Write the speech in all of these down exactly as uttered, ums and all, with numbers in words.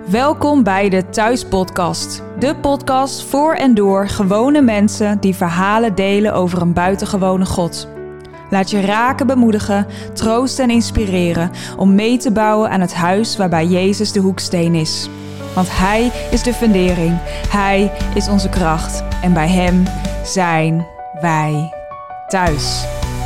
Welkom bij de Thuispodcast. De podcast voor en door gewone mensen die verhalen delen over een buitengewone God. Laat je raken, bemoedigen, troosten en inspireren om mee te bouwen aan het huis waarbij Jezus de hoeksteen is. Want Hij is de fundering, Hij is onze kracht en bij Hem zijn wij thuis.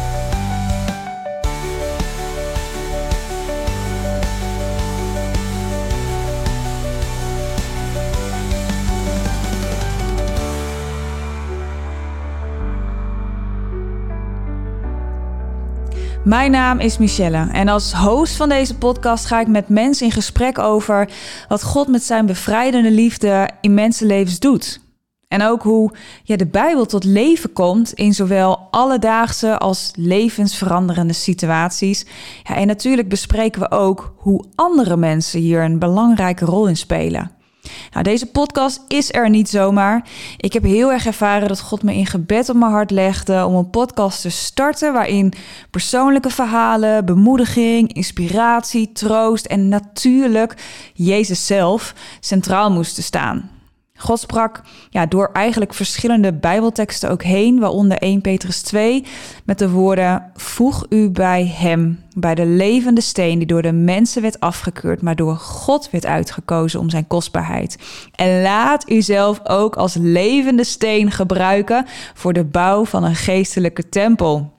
Mijn naam is Michelle en als host van deze podcast ga ik met mensen in gesprek over wat God met zijn bevrijdende liefde in mensenlevens doet. En ook hoe ja, de Bijbel tot leven komt in zowel alledaagse als levensveranderende situaties. Ja, en natuurlijk bespreken we ook hoe andere mensen hier een belangrijke rol in spelen. Nou, deze podcast is er niet zomaar. Ik heb heel erg ervaren dat God me in gebed op mijn hart legde om een podcast te starten waarin persoonlijke verhalen, bemoediging, inspiratie, troost en natuurlijk Jezus zelf centraal moesten staan. God sprak ja, door eigenlijk verschillende Bijbelteksten ook heen, waaronder Eerste Petrus twee, met de woorden: voeg u bij hem, bij de levende steen die door de mensen werd afgekeurd, maar door God werd uitgekozen om zijn kostbaarheid. En laat u zelf ook als levende steen gebruiken voor de bouw van een geestelijke tempel.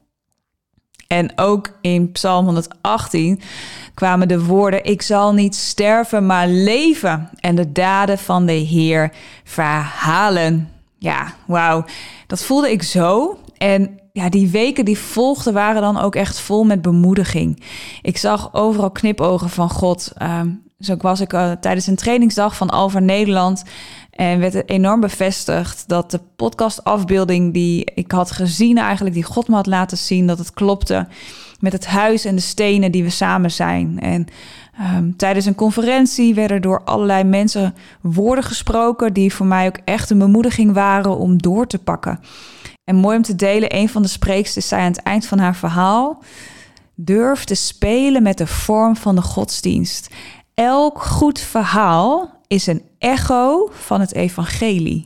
En ook in Psalm honderdachttien kwamen de woorden: ik zal niet sterven, maar leven en de daden van de Heer verhalen. Ja, wauw. Dat voelde ik zo. En ja, die weken die volgden waren dan ook echt vol met bemoediging. Ik zag overal knipogen van God. Um, zo was ik uh, tijdens een trainingsdag van Alpha Nederland en werd het enorm bevestigd dat de podcastafbeelding die ik had gezien, eigenlijk die God me had laten zien, dat het klopte met het huis en de stenen die we samen zijn. En um, tijdens een conferentie werden door allerlei mensen woorden gesproken die voor mij ook echt een bemoediging waren om door te pakken. En mooi om te delen, een van de spreeksters zei aan het eind van haar verhaal: durf te spelen met de vorm van de godsdienst. Elk goed verhaal is een echo van het evangelie.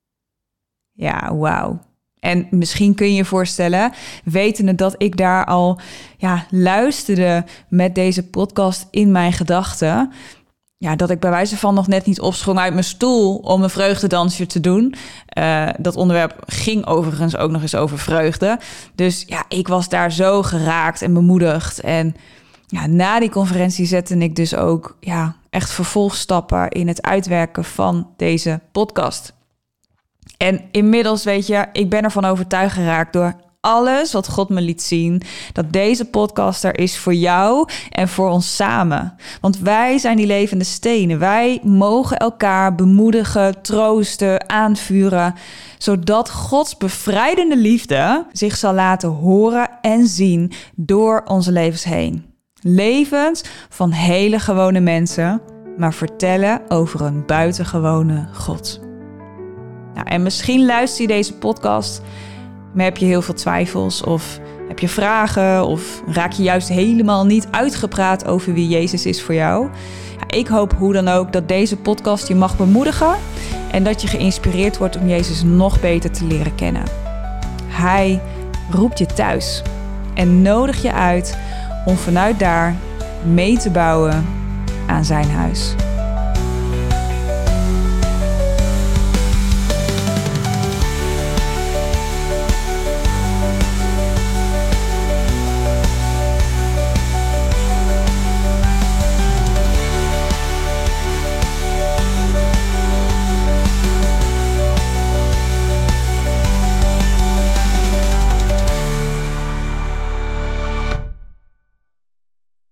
Ja, wauw. En misschien kun je je voorstellen, wetende dat ik daar al ja, luisterde met deze podcast in mijn gedachten, ja, dat ik bij wijze van nog net niet opsprong uit mijn stoel om een vreugdedansje te doen. Uh, dat onderwerp ging overigens ook nog eens over vreugde. Dus ja, ik was daar zo geraakt en bemoedigd. En ja, na die conferentie zette ik dus ook ja, echt vervolgstappen in het uitwerken van deze podcast. En inmiddels, weet je, ik ben ervan overtuigd geraakt door alles wat God me liet zien, dat deze podcast er is voor jou en voor ons samen. Want wij zijn die levende stenen. Wij mogen elkaar bemoedigen, troosten, aanvuren, zodat Gods bevrijdende liefde zich zal laten horen en zien door onze levens heen. Levens van hele gewone mensen, maar vertellen over een buitengewone God. Nou, en misschien luister je deze podcast, maar heb je heel veel twijfels of heb je vragen of raak je juist helemaal niet uitgepraat over wie Jezus is voor jou. Ja, ik hoop hoe dan ook dat deze podcast je mag bemoedigen en dat je geïnspireerd wordt om Jezus nog beter te leren kennen. Hij roept je thuis en nodigt je uit om vanuit daar mee te bouwen aan zijn huis.